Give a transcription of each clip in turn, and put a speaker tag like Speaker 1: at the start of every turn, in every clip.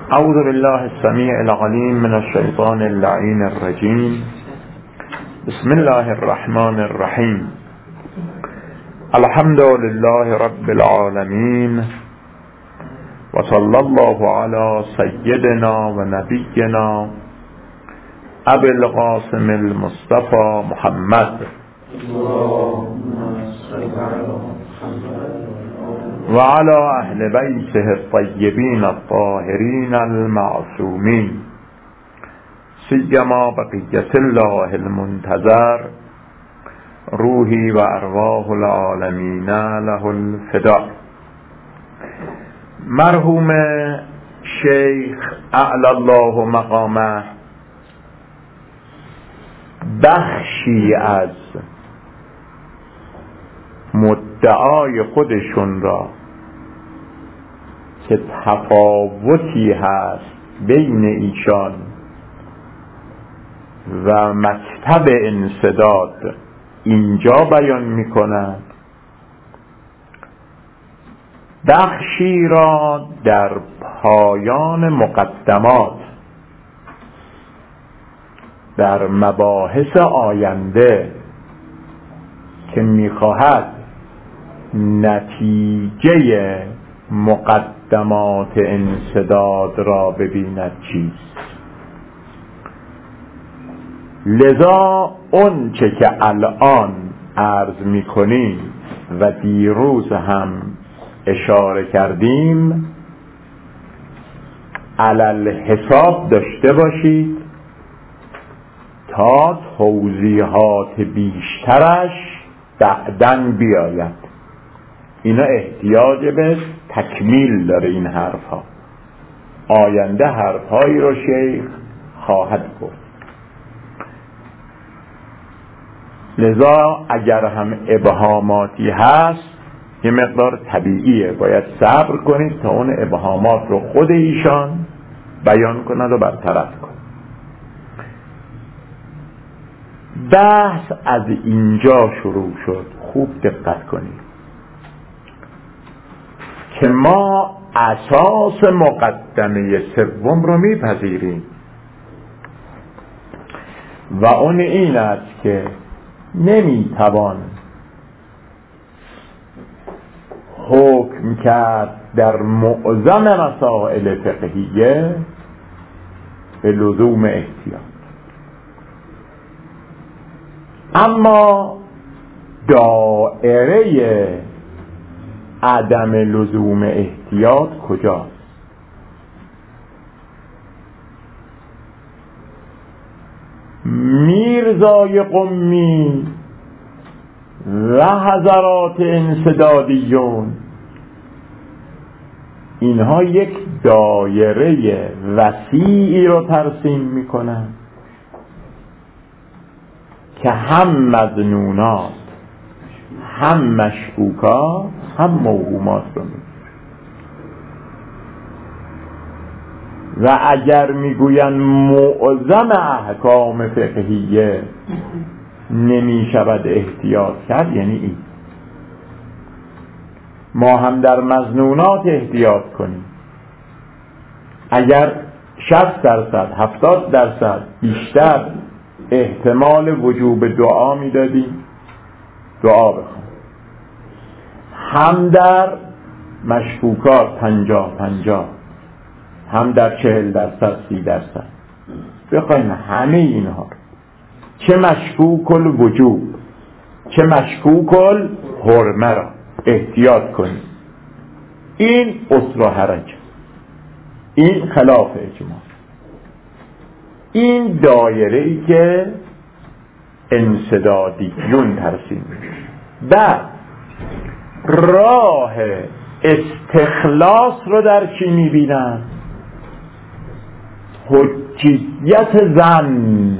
Speaker 1: اعوذ بالله السمیع العلیم من الشیطان اللعین الرجیم. بسم الله الرحمن الرحیم. الحمد لله رب العالمین و صلی الله علی سیدنا و نبینا ابی القاسم المصطفى محمد و علی اهل بیته الطیبین الطاهرین المعصومین، سیما بقیة الله المنتظر، روحی و ارواح العالمین له الفداء. مرحوم شیخ اعلی الله مقامه بخشی از مدعای خودشون را که تفاوتی هست بین ایشان و مکتب انسداد اینجا بیان میکنند. بخشی را در پایان مقدمات در مباحث آینده که میخواهد نتیجه مقدمات انسداد را ببیند چیست. لذا اون چه که الان عرض میکنیم و دیروز هم اشاره کردیم علل حساب داشته باشید تا توضیحات بیشترش بعداً بیاید. اینا احتیاج به تکمیل داره. این حرفها آینده حرفهایی رو شیخ خواهد گفت. لذا اگر هم ابهاماتی هست یه مقدار طبیعیه، باید صبر کنید تا اون ابهامات رو خود ایشان بیان کند و برطرف کند. بحث از اینجا شروع شد. خوب دقت کنید که ما اساس مقدمه سوم رو میپذیریم و اون این است که نمیتوان حکم کرد در معظم مسائل فقهیه به لزوم احتیاط، اما دائره عدم لزوم احتیاط کجاست؟ میرزای قمی و حضرات انسدادیون اینها یک دایره وسیعی رو ترسیم میکنن که هم مظنونات هم مشکوکات هم موهومات رو میگن و اگر میگوین معظم احکام فقهیه نمیشود احتیاط کرد، یعنی این ما هم در مظنونات احتیاط کنیم. اگر 60% 70% بیشتر احتمال وجوب دعا میدادیم دعا بخوام، هم در مشکوکات 50-50 هم در 40% 30% بخوایم همه اینها چه مشکوک الوجوب چه مشکوک الحرمه را احتیاط کنیم. این اسر و حرج، این خلاف اجماع. این دایره ای که انسدادیون ترسیم میشه. بعد راه استخلاص رو در چی میبینن؟ حجیت زن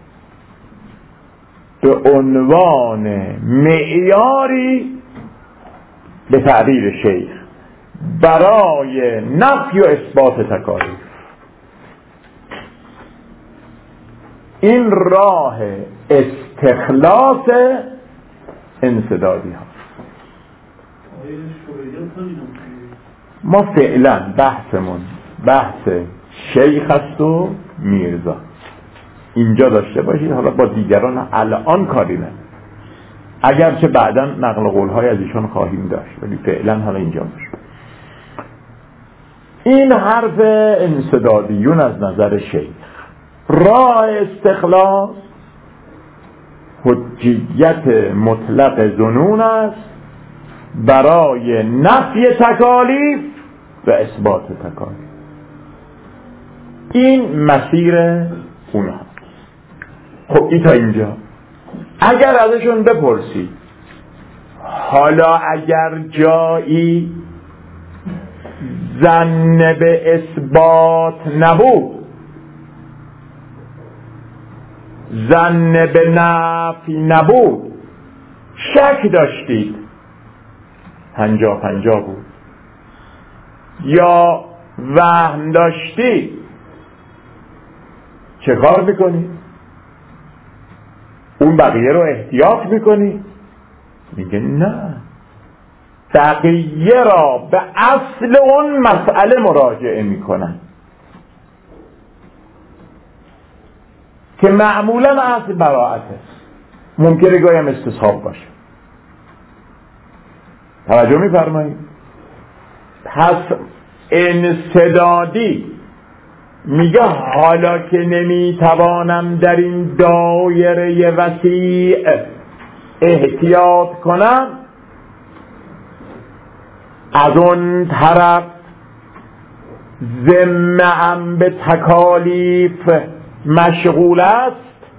Speaker 1: به عنوان معیاری به تعبیر شیخ برای نفی و اثبات تکالیف. این راه استخلاص انسدادی ها. ما فعلا بحثمون بحث شیخ است و میرزا. اینجا داشته باشید، حالا با دیگران الان کاری نه، اگرچه بعدا نقل قول‌های از ایشون خواهیم داشت، ولی فعلا حالا اینجا باشه. این حرف انسدادیون از نظر شیخ. راه استخلاص حجیت مطلق ظنون است برای نفی تکالیف و اثبات تکالیف. این مسیر اونها. خب این تا اینجا. اگر ازشون بپرسید حالا اگر جایی ظن به اثبات نبود، ظن به نفی نبود، شک داشتید 50-50 بود، یا وهم داشتید، چه کار میکنید؟ اون بقیه رو احتیاط میکنید؟ میگه نه، بقیه را به اصل اون مسئله مراجعه میکنن که معمولا اصل براءت است، ممکنه گاهی هم استصحاب باشه. توجه میفرمایید؟ پس انسدادی میگه حالا که نمیتوانم در این دایره وسیع احتیاط کنم، از اون طرف ذمه‌ام به تکالیف مشغول است،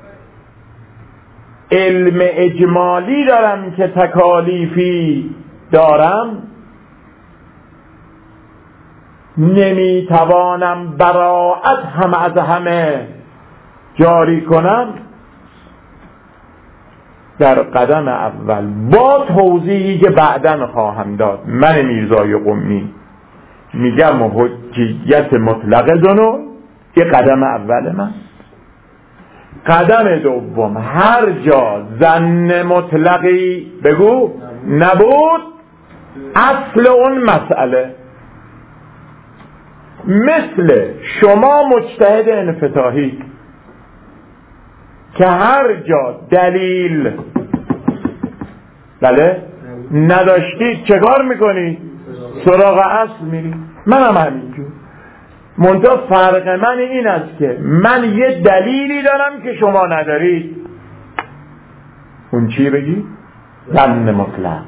Speaker 1: علم اجمالی دارم که تکالیفی دارم، نمیتوانم براءت هم از همه جاری کنم. در قدم اول با توضیحی که بعداً خواهم داد، من میرزای قمی میگم حجیت مطلق ظنون، این قدم اول من. قدم دوم، هر جا ظن مطلقی بگو نبود، اصل اون مسئله، مثل شما مجتهد انفتاحی که هر جا دلیل بله نداشتید چه کار میکنید؟ سراغ اصل میرید. منم همینجور، منتها فرق من این است که من یه دلیلی دارم که شما ندارید. اون چی بگی؟ ظن مطلق.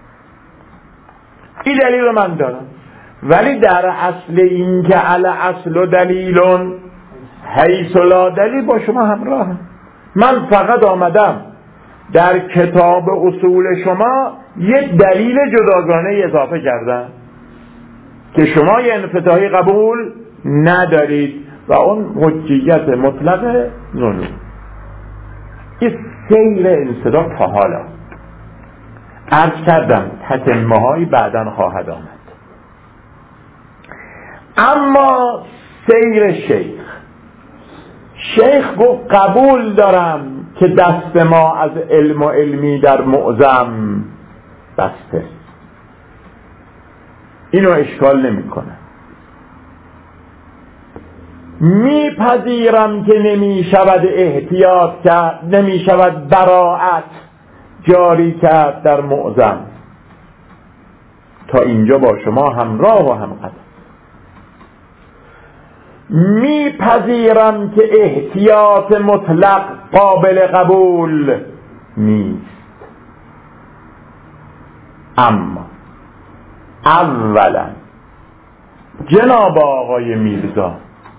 Speaker 1: این دلیل رو من دارم، ولی در اصل این که علی اصل و دلیلون حیث لا دلیل با شما همراهم. من فقط آمدم در کتاب اصول شما یک دلیل جداگانه اضافه کردم که شما یه انفتاحی قبول ندارید و اون حجیت مطلق ظنون. این سیر انصداد تا حالا عرض کردم، تتمه هایی بعداً خواهد آمد. اما سیر شیخ گفت قبول دارم که دست ما از علم و علمی در معظم بسته، اینو اشکال نمی کنه. میپذیرم که نمی شود احتیاط کرد، نمی شود براءت جاری کرد در معظم. تا اینجا با شما همراه و همقدم. میپذیرم که احتیاط مطلق قابل قبول نیست، اما اولا جناب آقای میرزا،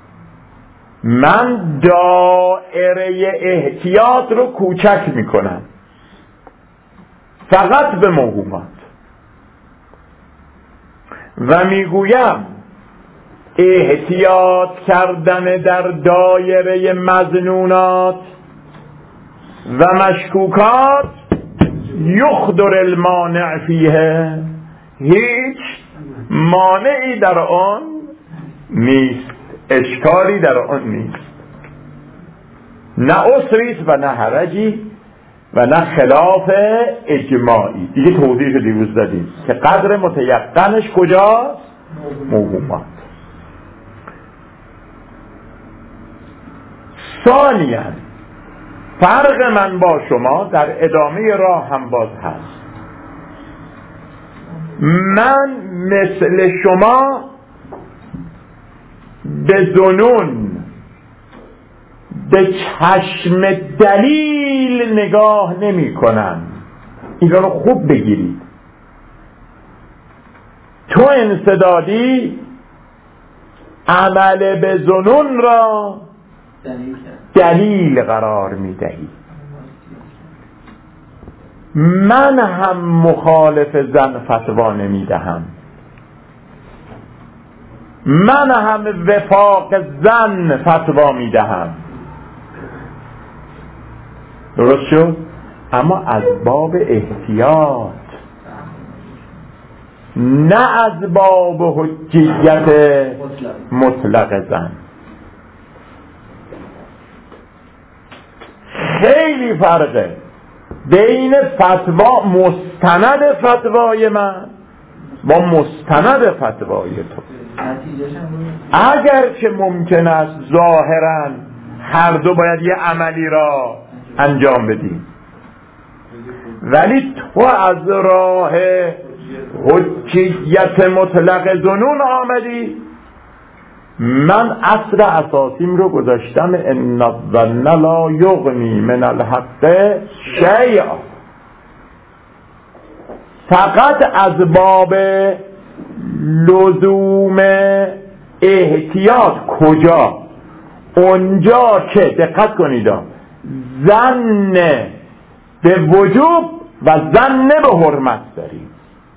Speaker 1: من دائره احتیاط رو کوچک میکنم فقط به موهومات و میگویم احتیاط کردن در دایره مظنونات و مشکوکات یخدر المانع فیه، هیچ مانعی در آن نیست، اشکالی در آن نیست، نه عسریست و نه حرجی و نه خلاف اجماعی. دیگه توضیح دیروز دادیم که قدر متیقنش کجاست؟ موهومات. ثانیاً فرق من با شما در ادامه راه هم باز هست. من مثل شما به ظنون به چشم دلیل نگاه نمی کنم. اینا رو خوب بگیرید. تو انسدادی عمل به ظنون را دلیل قرار می دهی. من هم مخالف زن فتوا نمی دهم. من هم وفاق زن فتوا می دهم. درست شد؟ اما از باب احتیاط، نه از باب حجیت مطلق زن. خیلی فرقه بین فتوا مستند فتوای من با مستند فتوای تو. اگر که ممکن است ظاهرا هر دو باید یه عملی را انجام بدیم، ولی تو از راه حجیت مطلق ظنون آمدی. من اصل اساسیم رو گذاشتم ان الظن لا یغنی من الحق شیئا. فقط از باب لزوم احتیاط. کجا؟ اونجا که دقت کنید ظن به وجوب و ظن به حرمت داریم.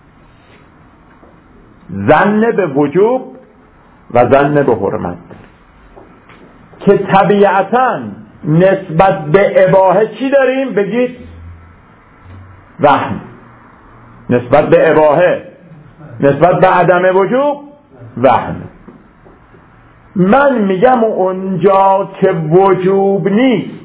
Speaker 1: ظن به وجوب و ظن به حرمت که طبیعتاً نسبت به اباحه چی داریم؟ بگید وهم. نسبت به اباحه، نسبت به عدم وجوب وهم. من میگم اونجا که وجوب نیست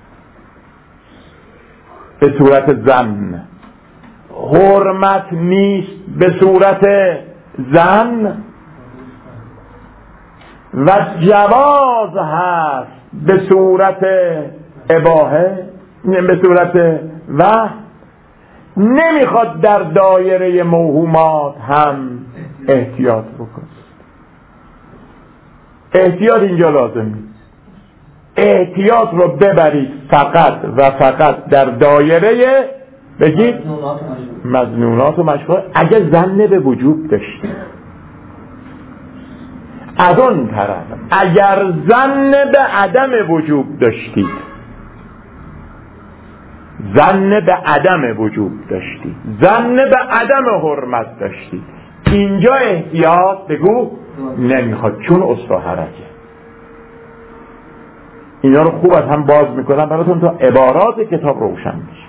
Speaker 1: به صورت ظن، حرمت نیست به صورت ظن، و جواز هست به صورت اباحه، به صورت و نمیخواد در دایره موهومات هم احتیاط بکن. احتیاط اینجا لازم نیست. احتیاط رو ببرید فقط و فقط در دایره بگید مظنونات و مشروعات اگه ظن به وجوب داشتید. از اون طرف اگر ظن به عدم وجوب داشتید، ظن به عدم وجوب داشتید، ظن به عدم حرمت داشتید، اینجا احتیاط بگو نمیخواد، چون اصلا حرکه. اینا رو خوب از هم باز میکنم براتون تا عبارات کتاب روشن میشه.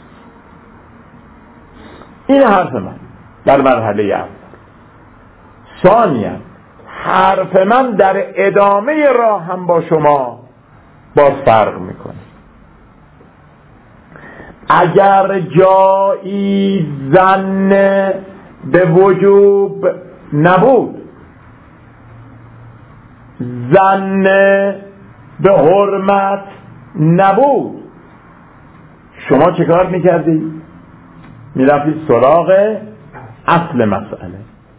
Speaker 1: این حرف من در مرحله اول. ثانیاً حرف من در ادامه راه هم با شما باز فرق میکنه. اگر جایی ظن به وجوب نبود، ظن به حرمت نبود، شما چه کار میکردی؟ میرفتید سراغ اصل مسئله.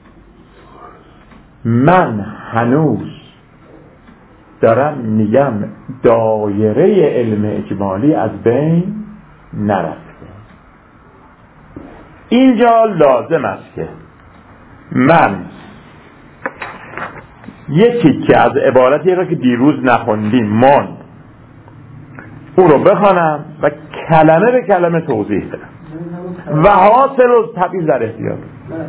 Speaker 1: من هنوز دارم میگم دایره علم اجمالی از بین نرفته. اینجا لازم است که من یکی که از عبارتی را که دیروز نخوندیم ماند او رو بخوانم و کلمه به کلمه توضیح بدم و حاصل و تبییض در احتیاط.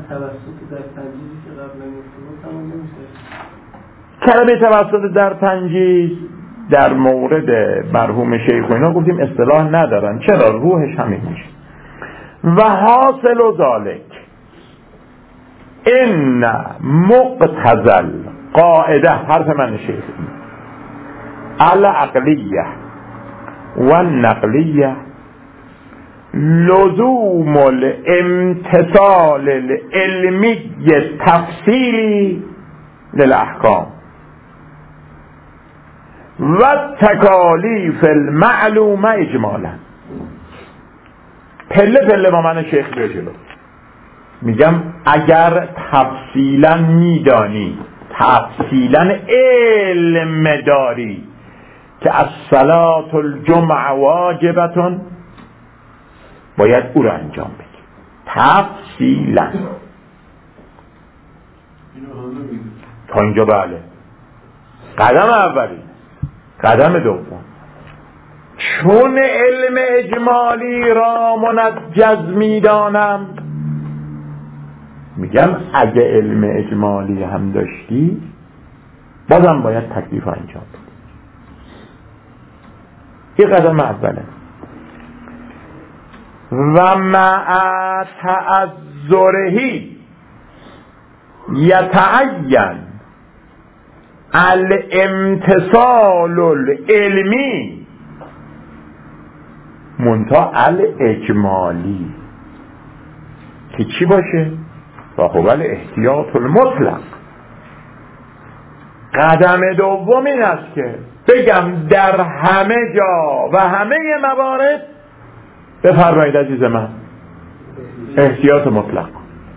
Speaker 1: کلمه توسط در تنجیز در مورد مرحوم شیخ و اینا گفتیم اصطلاح ندارن. چرا؟ روحش همین میشه. و حاصل و ذالک ان مقتضل قاعده، حرف من شیخ، العقلیه و النقلیه لزوم الامتثال العلمی تفصیلی للاحکام. و تکالیف المعلومه اجمالا. پله پله با من شیخ بیار جلو. میگم اگر تفصیلا میدانی، تفصیلا علم داری که الصلاة الجمعه واجبتون، باید او رو انجام بدی تفصیلا. تا اینجا بله. قدم اولی. قدم دوم، چون علم اجمالی را منجز میدانم، میگم اگه علم اجمالی هم داشتی بازم باید تکلیف انجام بدی. این قدم اوله. و مع تعذرهی یتعین الامتصال العلمی منتها الاجمالی که چی باشه؟ و هو الاحتیاط المطلق. قدم دوم این است که بگم در همه جا و همه موارد بفرمایید عزیز من احتیاط مطلق.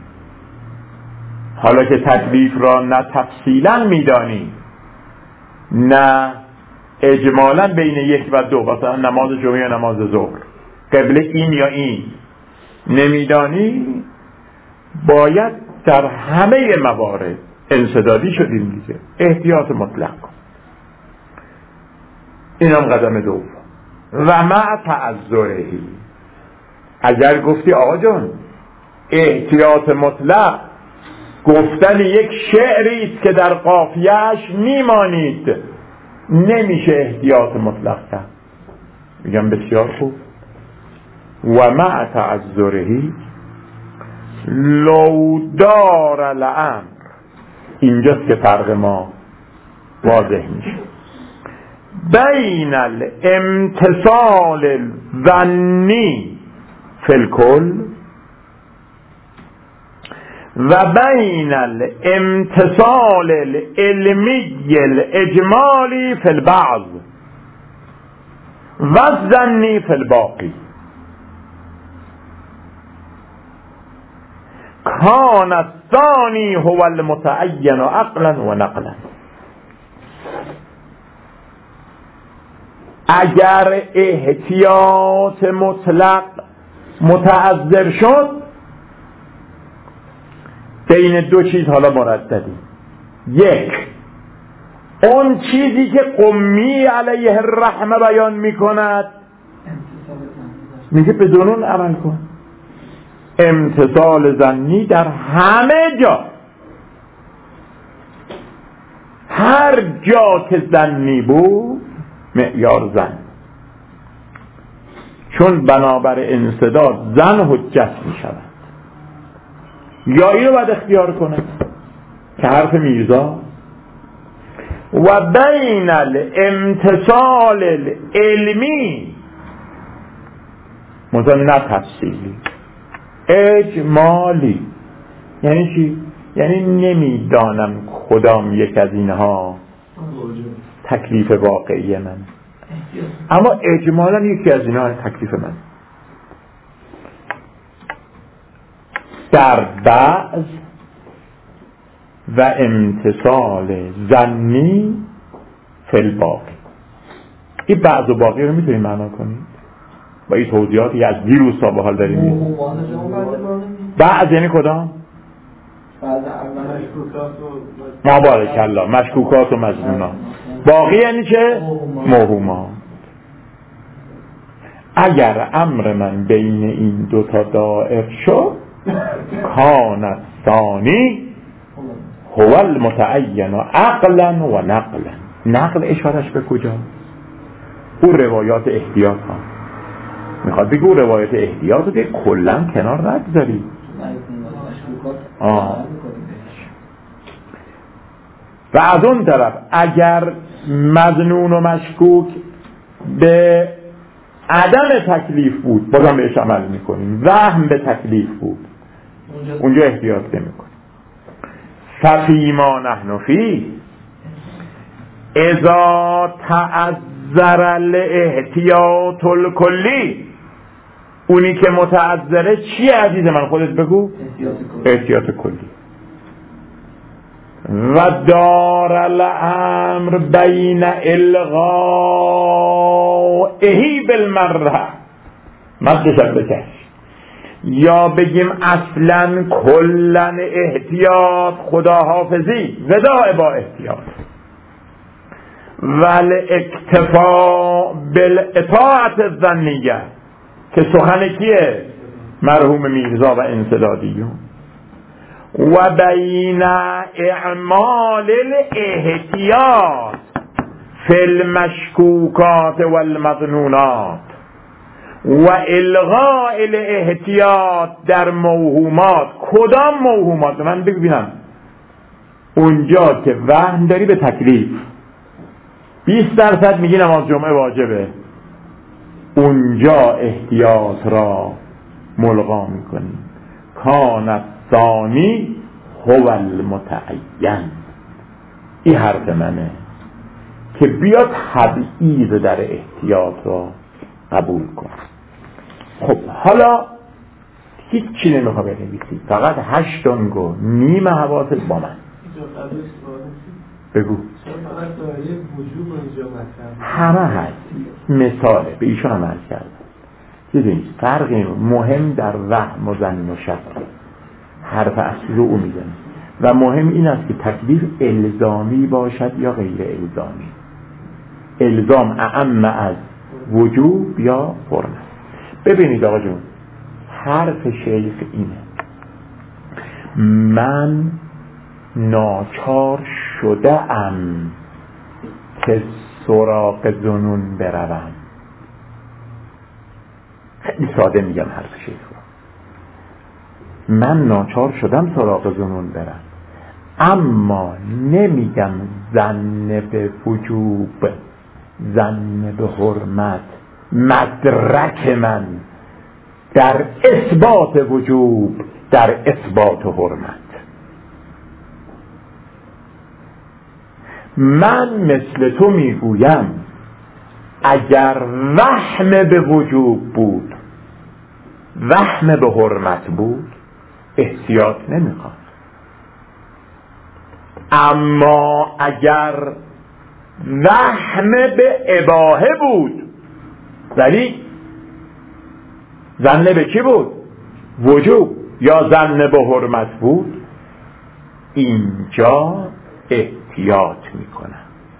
Speaker 1: حالا که تکلیف را نه تفصیلا میدانی نه اجمالا بین یک و دو، مثلا نماز جمعه یا نماز ظهر قبله این یا این نمیدانی، باید در همه موارد انسدادی شدیم دیگه، احتیاط مطلق. اینم قدم دوم. و مع تعذرهی، اگر گفتی آقا جان احتیاط مطلق گفتن یک شعری است که در قافیه‌اش میمانید، نمیشه احتیاط مطلق کرد. میگم بسیار خوب. و مع تعذرهی لو دار الامر، اینجاست که فرق ما واضح میشه بین الامتصال الظنی فی الکل و بین الامتصال العلمی الاجمالی فی البعض و الظنی فی الباقی. کان الثانی هو المتعین عقلا و نقلا. اگر احتیاط مطلق متعذر شد، بین دو چیز حالا مرددی. یک، اون چیزی که قمی علیه الرحمه بیان میکند میگه بدون اون عمل کن. امتصال ظنی در همه جا، هر جا که ظنی بود معیار زن، چون بنابر انسداد زن حجت می شود. یا اینو باید اختیار کنه که حرف میرزا و بین الامتصال العلمی مثلا نه تفصیلی، اجمالی. یعنی چی؟ یعنی نمیدانم کدام یک از اینها تکلیف واقعی من، اما اجمالا یکی از اینها تکلیف من. در بعض و امتصال ظنی فی الباقی. این بعض و باقی رو میتونید معنا کنید با این توضیحاتی از دیروز تا به حال داریم. بعض یعنی کدام؟ مبارک الله، مشکوکات و مظنونات. باقی یعنی چه؟ موهومات. اگر امر من بین این دوتا دائر شد، کان ثانی هو المتعین عقلا و نقلا. نقل اشارش به کجا؟ او روایات احتیاط ها. میخواد بگو روایات احتیاط رو که کلا کنار نگذاری. و از اون طرف اگر مظنون و مشکوک به عدم تکلیف بود بازم بهش عمل میکنیم. وهم به تکلیف بود اونجا احتیاط نمیکنیم. ففیما نحن فی، اذا تعذر الاحتیاط الکلی، اونی که متعذره چیه عزیز من؟ خودت بگو. احتیاط کلی. و دار الامر بین الغائه بالمره، مدشم بکش، یا بگیم اصلا کلن احتیاط خداحافظی وداع با احتیاط، ول اکتفا بالاطاعت الظنیه، که سخن کیه؟ مرحوم میرزا و انسدادیون. و بین اعمال الاحتیاط فی المشکوکات والمظنونات و الغاء الاحتیاط در موهومات. کدام موهومات؟ من ببینم اونجا که وهم داری به تکلیف 20% میگی نماز جمعه واجبه، اونجا احتیاط را ملغا میکنی. کانت ثانی هو المتعین. این حرف منه که بیا تبعیض در احتیاط را قبول کن. خب حالا هیچی نمیخوا بنویسی، فقط 8 عنگو نیمه حواست با من بگو. همه هست، مثاله به ایشان عمل کردن. دیدین فرقی مهم در وهم و ظن و شک، حرف اصلی رو میزنه و مهم این است که تکلیف الزامی باشد یا غیر الزامی. الزام اعم از وجوب یا حرمت. ببینید آقا جون، حرف شیخ اینه من ناچار شده ام که سراغ ظنون بروم. خیلی ساده میگم حرف شیخ رو، من ناچار شدم سراغ ظنون برم، اما نمیگم ظن به وجوب، ظن به حرمت مدرک من در اثبات وجوب، در اثبات حرمت. من مثل تو میگویم اگر وهم به وجوب بود، وهم به حرمت بود، احتیاط نمیخواد. اما اگر وهم به اباحه بود ولی ظن به چی بود؟ وجوب، یا ظن به حرمت بود، اینجا احتیاط میکنم.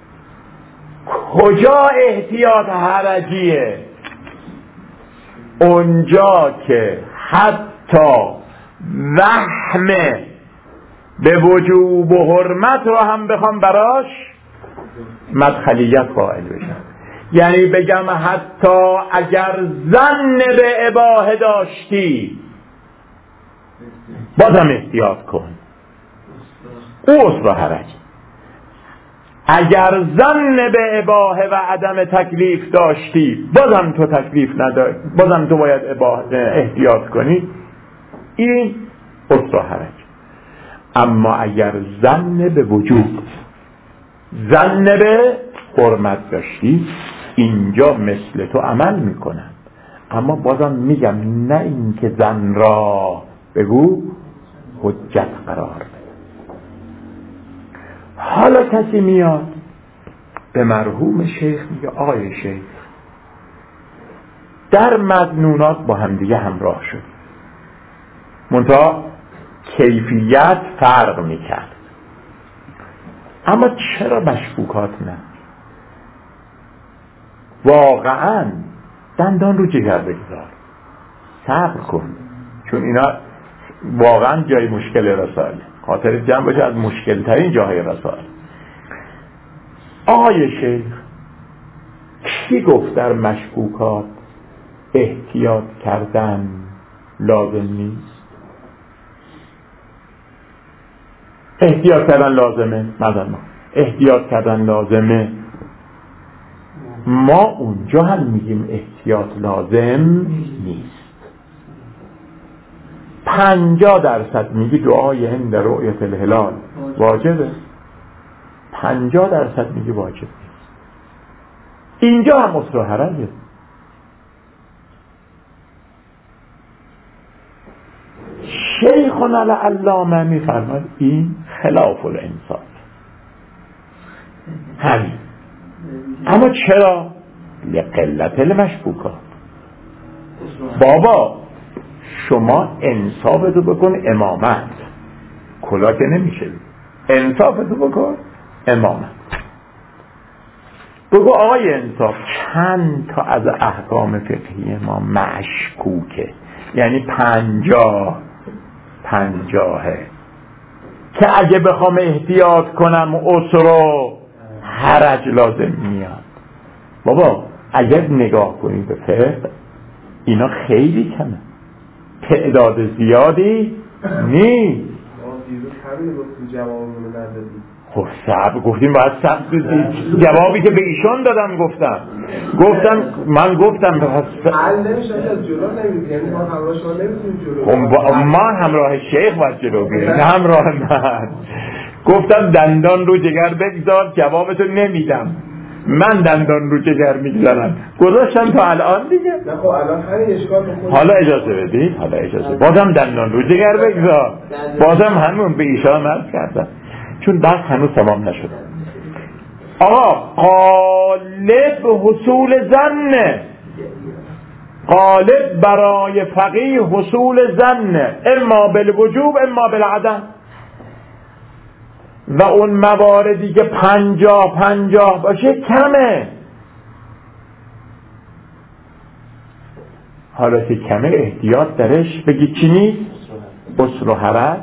Speaker 1: کجا احتیاط حرجیه؟ اونجا که حتی وهم به وجوب و حرمت رو هم بخوام براش مدخلیت قائل بشم. یعنی بگم حتی اگر ظن به اباحه داشتی بازم احتیاط کن، او اصلا حرج. اگر ظن به اباحه و عدم تکلیف داشتی بازم تو تکلیف نداری، بازم تو باید احتیاط کنی، این اصلا حرج. اما اگر ظن به وجوب، ظن به حرمت داشتی، اینجا مثل تو عمل میکنم. اما بازم میگم نه این که ظن را بگو حجت قرار بده. حالا کسی میاد به مرحوم شیخ میگه آقای شیخ در مظنونات با همدیگه همراه شد، منتها کیفیت فرق میکرد، اما چرا مشکوکات نه؟ واقعا دندان رو جگر بگذار، صبر کن، چون اینا واقعا جای مشکل رسائل، خاطر جمع باشه از مشکل ترین جاهای رسائل. آقای شیخ کی گفت در مشکوکات احتیاط کردن لازم نیست؟ احتیاط کردن لازمه، مثلا احتیاط کردن لازمه، ما اونجا هم میگیم احتیاط لازم نیست. 50% میگی دعای هند رؤیت الهلال واجبه، 50% میگه واجب نیست. اینجا هم اصل و حرجه. شیخنا العلامه میفرماد این خلاف الانصاف همین. اما چرا؟ لقلت المشکوکات. بابا شما انصافتو بکن امامت، کلا که نمیشه، انصافتو بکن امامت. بگو آقای انصاف چند تا از احکام فقهی ما مشکوکه، یعنی 50 که اگه بخوام احتیاط کنم عسر و حرج لازم میاد. بابا اگر نگاه کنید به فقه اینا خیلی کمه، تعداد زیادی نیست. خب صبر گفتیم باید صبر کنید. جوابی که به ایشان دادم گفتم من گفتم
Speaker 2: حل نمیشه از جلو نمیدید، یعنی ما همراه شما نمیتونیم جلو.
Speaker 1: ما همراه شیخ باید جلو بریم نه همراه من. گفتم دندان رو جگر بگذار، جوابتو نمیدم. من دندان رو جگر میگذارم گذاشتم تا الان دیگه.
Speaker 2: نه خب الان همین اشکال بکنید.
Speaker 1: حالا اجازه بدید، بازم دندان رو جگر بگذار، بازم همون به ایشان عرض کردم چون بحث هنوز تمام نشده. آقا غالب حصول ظن، غالب برای فقیه حصول ظن اما بالوجوب اما بالعدم، و اون مواردی که 50 باشه کمه. حالا که کمه احتیاط درش بگی چی نیست؟ عسر و حرج.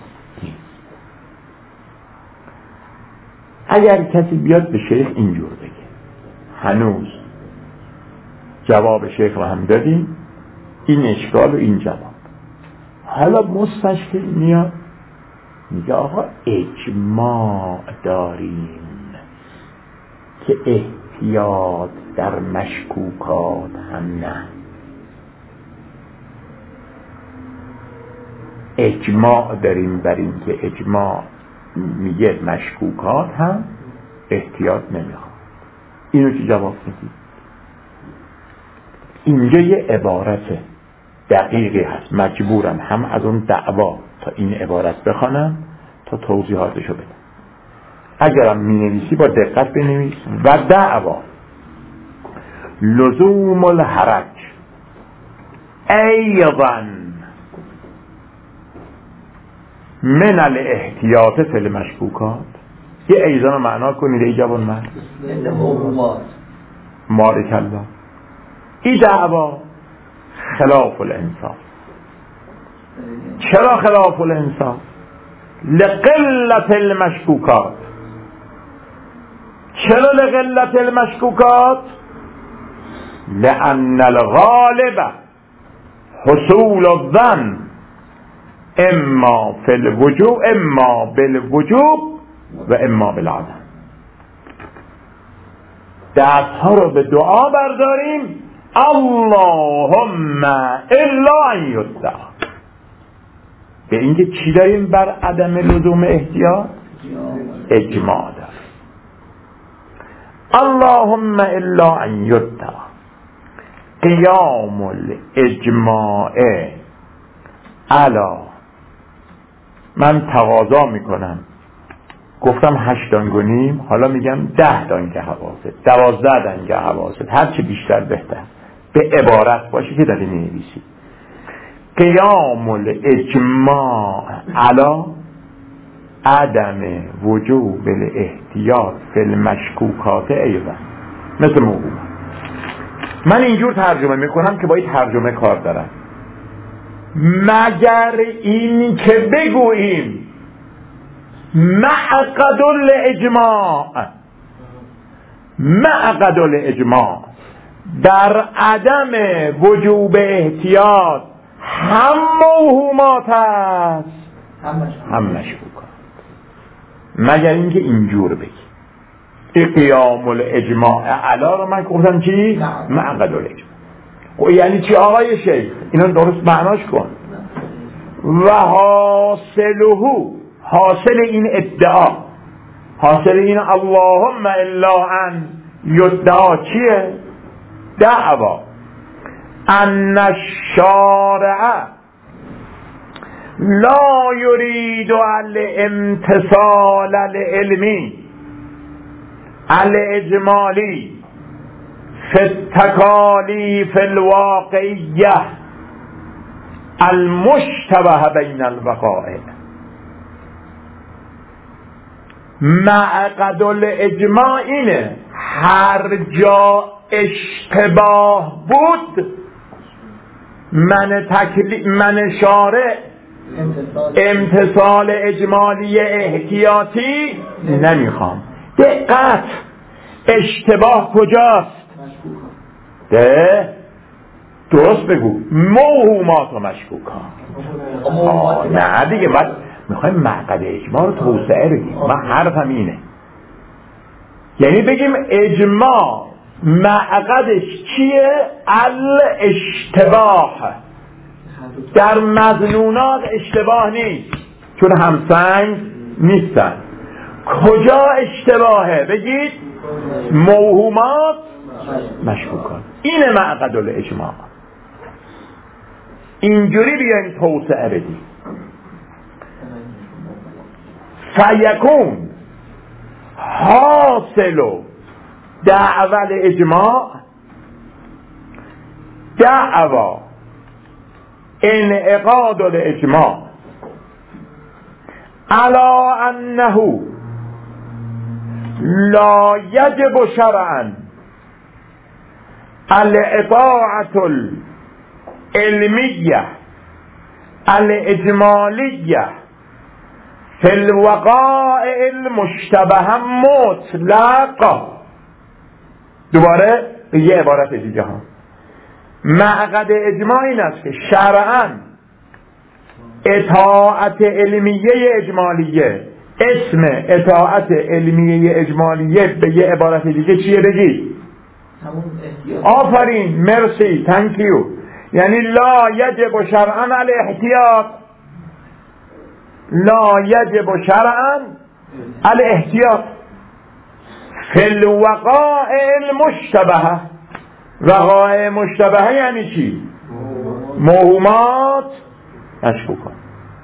Speaker 1: اگر کسی بیاد به شیخ اینجور بگه، هنوز جواب شیخ رو هم دادیم، این اشکال و این جواب. حالا مستشکل میاد میگه آقا اجماع داریم که احتیاط در مشکوکات هم نه. اجماع داریم بر این که اجماع میگه مشکوکات هم احتیاط نمیخواد. اینو چه جواب میدید؟ اینجا یه عبارت دقیقی هست، مجبورم هم از اون دعوا تا این عبارت بخوانم تا توضیحاتشو بدم. اگرم می نویسی با دقت بنویس. و دعوا لزوم الحرج ایضا من الاحتیاط فی المشکوکات. یه ایضا رو معنا کنید ای جوان مرد. مارک الله. این دعوا خلاف الانصاف. چرا خلاف الانصاف؟ لقلت المشکوکات. چرا لقلت المشکوکات؟ لأن الغالب حصول الظن اما فی الوجوب اما بالوجوب و اما بالعدم. دستها رو به دعا برداریم اللهم الا ان یدعا. به اینکه چی داریم بر عدم لزوم احتیاط؟ اجماع داریم. اللهم الا ان یدعا قیام الاجماع علا. من تقاضا میکنم، گفتم 8 دانگ، حالا میگم 10 دانگ حواست، 12 دانگ حواست، هرچی بیشتر بهتر. به عبارت باشه که داری می‌نویسی قیام الاجماع علا عدم وجوب الاحتیاط فی المشکوکات ایضا. مثل موضوع من اینجور ترجمه میکنم که با این ترجمه کار دارم، مگر این که بگوییم معقد الاجماع در عدم وجوب احتیاط هم موهومات است هم مشکوکات. مگر اینکه اینجور بگی قیام الاجماع علا رو من گفتم چی؟ معقد الاجماع. خب یعنی چی آقای شیخ؟ اینو درست معناش کن. و حاصل این ادعا، حاصل این اللهم الا ان یدعا چیه؟ دعوا ان الشارع لا یرید الامتصال العلمی الاجمالی فی التکالیف الواقعیه المشتبه بین الوقائع. معقد الاجماع اینه هر جا اشتباه بود من شارع امتصال اجمالی احتیاطی نمیخوام. دقت، اشتباه کجاست؟ درست بگو، موهومات و مشکوکات. نه دیگه، بعد میخوایم معقد اجماع رو توسعه بدیم. من حرفم اینه، یعنی بگیم اجماع معقدش چیه؟ الاشتباه. در مظنونات اشتباه نیست چون همسنگ نیستن. کجا اشتباهه؟ بگید موهومات مشکوکات. اینه معقد الاجماع. اینجوری بیایم توسعه بدیم. فیکون حاصل دعوی الاجماع دعوا انعقاد الاجماع على انه لا یجب شرعا الاطاعة العلمیه الاجمالیه فی الوقائع المشتبه مطلقا. دوباره یه عبارت دیگه ها. معقد اجماع این است که شرعاً اطاعت علمیه اجمالیه، اسم اطاعت علمیه اجمالیه به یه عبارت دیگه چیه؟ بگی آفرین، مرسی، تانکیو. یعنی لا یجب شرعاً الاحتیاط، لا یجب شرعاً الاحتیاط فی الوقائع المشتبهه. وقائع مشتبهه یعنی چی؟ موهومات مشکوکات.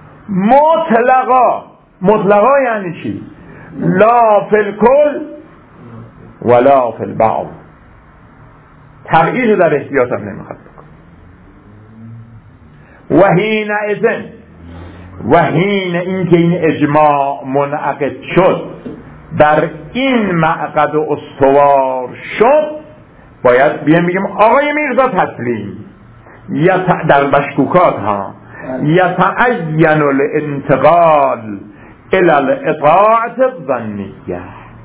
Speaker 1: مطلقا یعنی چی؟ لا فی الکل ولا فی البعض. تبعیض در احتیاط هم نمیخواد بکن. و حین اینکه این اجماع منعقد شد، در این معقد و استوار شد، باید بگیم آقای میرزا تسلیم در مشکوکات ها یتعین الانتقال الى الاطاعة الظنیه.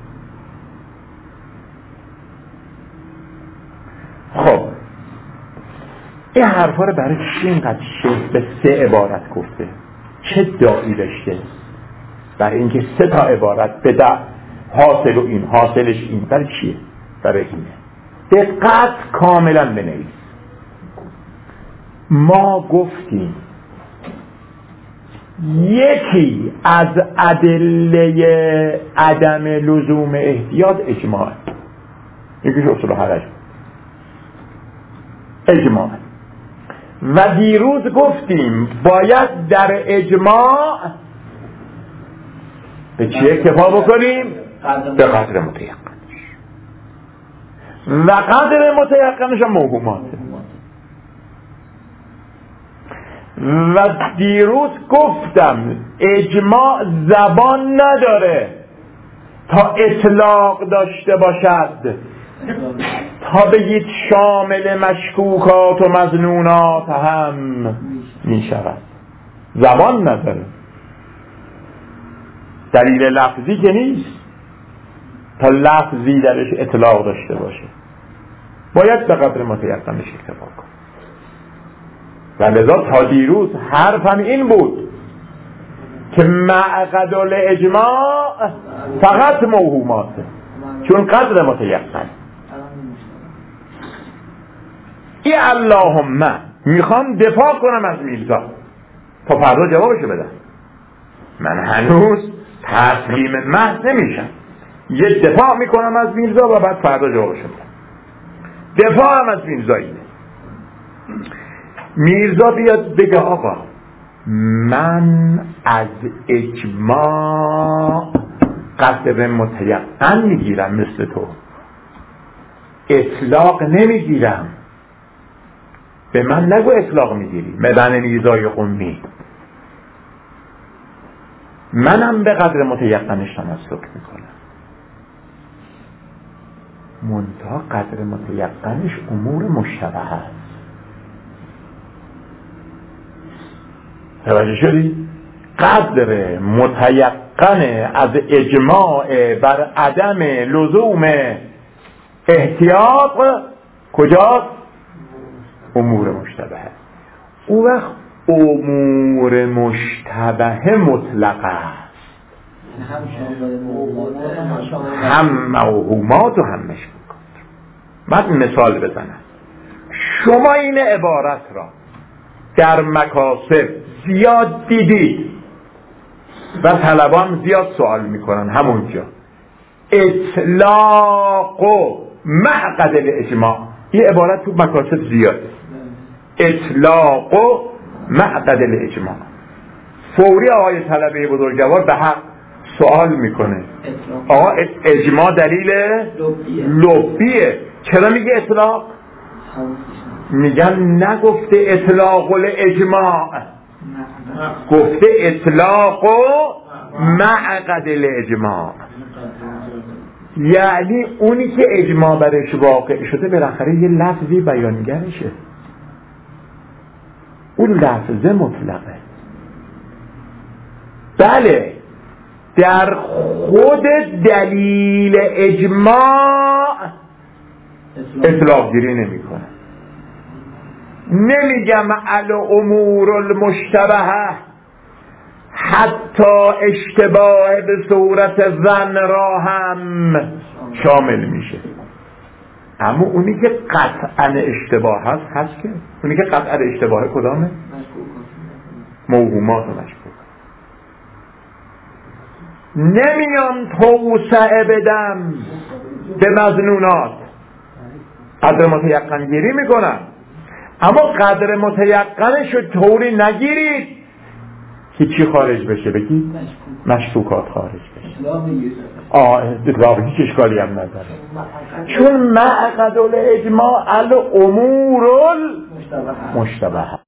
Speaker 1: خب این حرفا رو برای چی اینقدر به 3 عبارت گفته؟ چه داعی داشته؟ برای اینکه 3 تا عبارت به حاصل و این حاصلش این. برای چیه؟ برای اینه. دقت کاملا بنویس. ما گفتیم یکی از ادله عدم لزوم احتیاط اجماع، یکیش اصول حرج اجماع. و دیروز گفتیم باید در اجماع به چی اکتفا بکنیم؟ به قدر متیقنش. و قدر متیقنش هم موهوماته. و دیروز گفتم اجماع زبان نداره تا اطلاق داشته باشد، تا بگید شامل مشکوکات و مظنونات هم می شود. زبان نداره، دلیل لفظی که نیست تا لفظی درش اطلاق داشته باشه. باید به قدر متیقنش اکتفا کن. و لذا تا دیروز حرفم این بود که معقد الاجماع فقط موهوماته، چون قدر متیقن. ای اللهم میخوام دفاع کنم از میرزا تا فردا جوابشو بدم. من هنوز تسلیم محض نمیشم. یه دفاع میکنم از میرزا و بعد فردا جوابش میدم. دفاع هم از میرزا اینه. میرزا بیاد بگه آقا من از اجماع قدر متیقن میگیرم مثل تو، اطلاق نمیگیرم. به من نگو اطلاق میگیری، مدن میرزای قمی. منم به قدر متیقنش تمسک میکنم، منتها قدر متیقنش امور مشتبه هست. توجه شدی؟ قدر متیقن از اجماع بر عدم لزوم احتیاط کجاست؟ امور مشتبه. او وقت امور مشتبه مطلقه است، هم موهومات و هم مشکوکات. من مثال بزنم. شما این عبارت را در مکاسب زیاد دیدید و طلبان زیاد سوال میکنن همونجا، اطلاق معقد الاجماع. این عبارت تو مکاسب زیاده، اطلاق معقد الاجماع. فوری آقای طلبه بزرگوار به حق سوال میکنه آقا اجماع دلیل لبیه، چرا میگه اطلاق؟ میگن نگفته اطلاق الاجماع، گفته اطلاق معقد الاجماع. یعنی اونی که اجماع برش واقع شده بالاخره یه لفظی بیانگرشه، اون لفظه مطلقه. بله در خود دلیل اجماع اطلاق گیری نمی کنه. نمیگم الامور المشتبهه حتی اشتباه به صورت ظن را هم شامل میشه، اما اونی که قطعا اشتباه هست که اونی که قطعا اشتباه کدامه؟ موهومات و مشکوک. نمیام توسعه بدم به مظنونات، قدر متیقن گیری میکنم، اما قدر متیقنشو طوری نگیرید که چی خارج بشه؟ بگید مشکوکات خارج بشه. اطلاق هیچ اشکالی هم نداره، چون معقد الاجماع الامور المشتبهه.